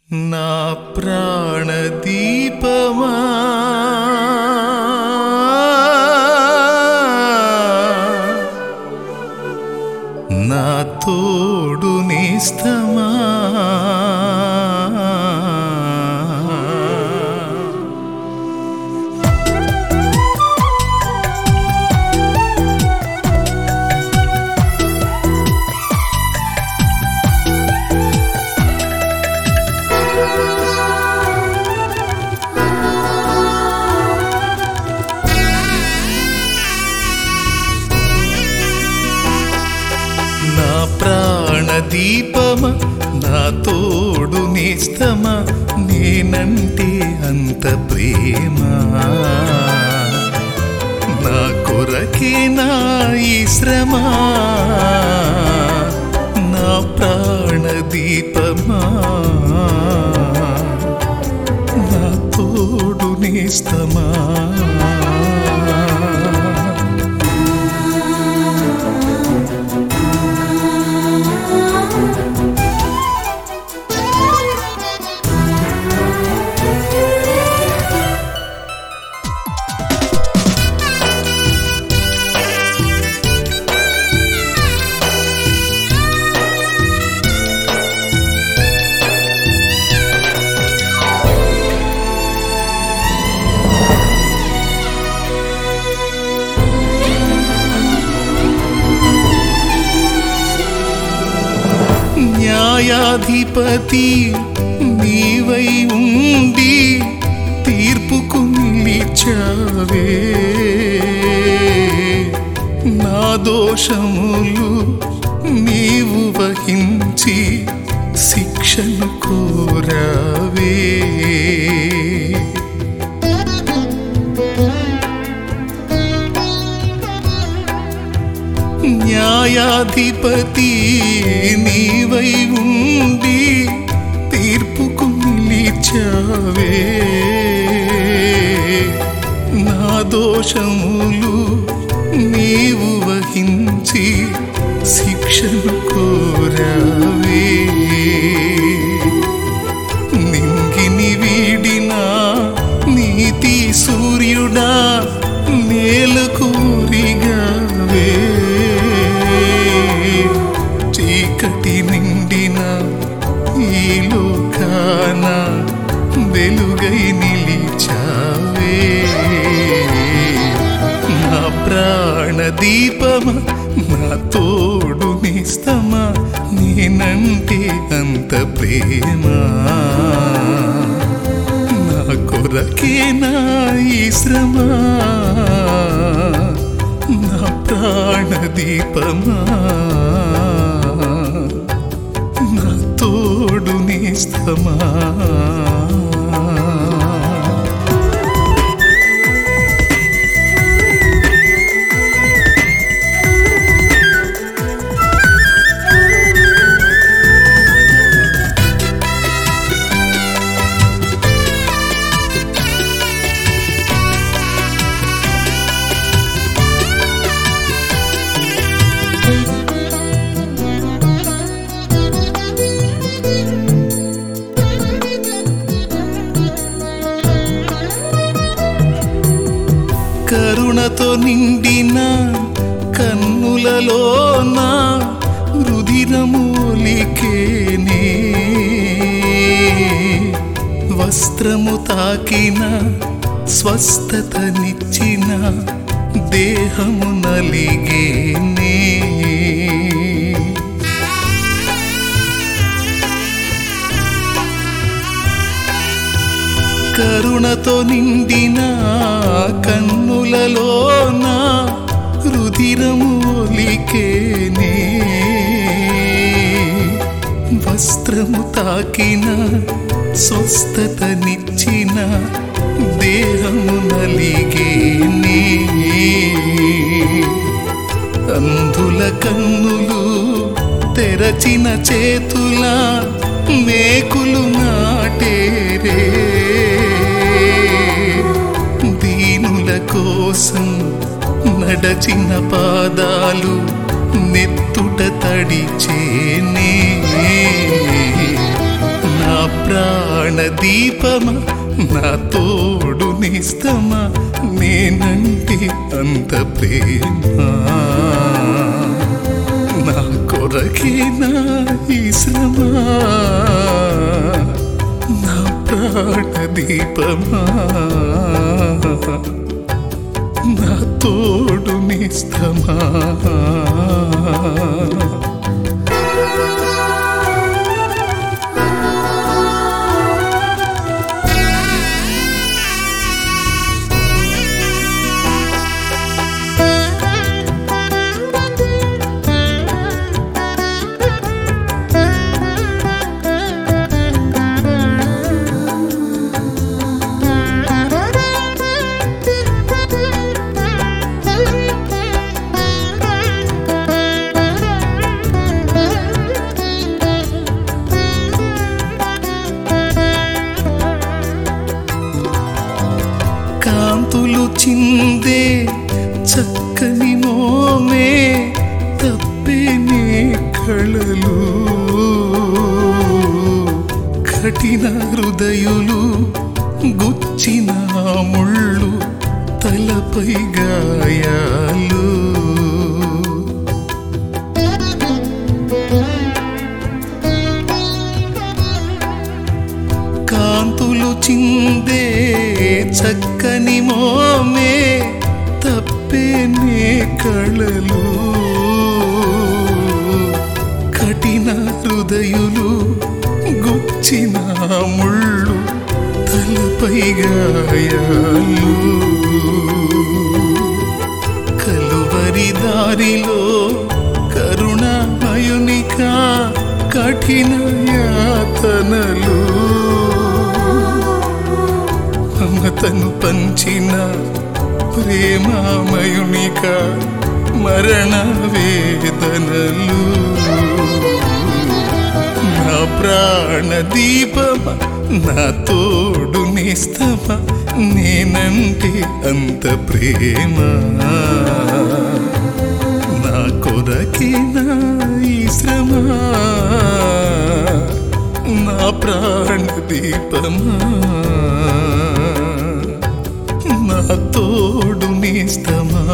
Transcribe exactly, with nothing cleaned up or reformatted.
నా ప్రాణదీపమా నా తోడు నేస్తమా నా ప్రాణదీపమా నా తోడు నేస్తమా నేనంటే అంత ప్రేమ నా కొరకే నా ఈ శ్రమ నా ప్రాణదీపమా నా తోడు నేస్తమా న్యాయాధిపతి నీవై ఉండి తీర్పుకు నిలిచావే నా దోషములు నీవు వహించి శిక్షను కోరావే న్యాయాధిపతి నీవై ఉండి తీర్పుకు నిలిచావే నా దోషములు నీవు వహించి శిక్షను కోరావే నింగిని వీడిన నీతి సూర్యుడా నేలకూరిగావే చీకటి నిండిన ఈ లోకాన వెలుగై నిలిచావే నా ప్రాణదీపమా నా తోడు నేస్తమా నేనంటే అంత ప్రేమ నా కొరకే నా ఈ శ్రమ నా ప్రాణదీపమా నా తోడు నేస్తమా కరుణతో నిండిన కన్నులలోన రుధిరమూలికేనే వస్త్రము తాకిన స్వస్థతనిచ్చిన దేహము నలిగేనే కరుణతో నిండిన కన్నులలోన రుధిరమూలికేనే వస్త్రము తాకిన స్వస్థతనిచ్చిన దేహము నలిగేనే అంధుల కన్నులు తెరచిన చేతుల మేకులు నాటేరే దీనుల కోసం నడచిన పాదాలు నెత్తుట తడిచేనే నా ప్రాణ దీపమా నా తోడు నిస్తమా నేనంటే అంత ప్రేమ నా కొరకే నా ఈ శ్రమ నా ప్రాణ దీపమా నా తోడు నిస్తమా కాంతులు చిందే చక్కని మోమే తప్పేనే కళలు కఠిన హృదయులు గుచ్చిన ముళ్ళు తలపై గాయాలు కాంతులు చిందే చక్కని మోమే తప్పేనే కళలు కఠిన హృదయులు గుచ్చిన ముళ్ళు తలపై గాయాలు కలువరి దారిలో కరుణామయునిక కఠిన యాతనలు మమతను పంచిన ప్రేమామయునిక మరణ వేదనలు నా ప్రాణ దీపమా నా తోడు నిస్తమా నేనంటే అంత ప్రేమ నా కొరకే నా ఈ శ్రమ నా ప్రాణ దీపమా నా తోడు నిస్తమా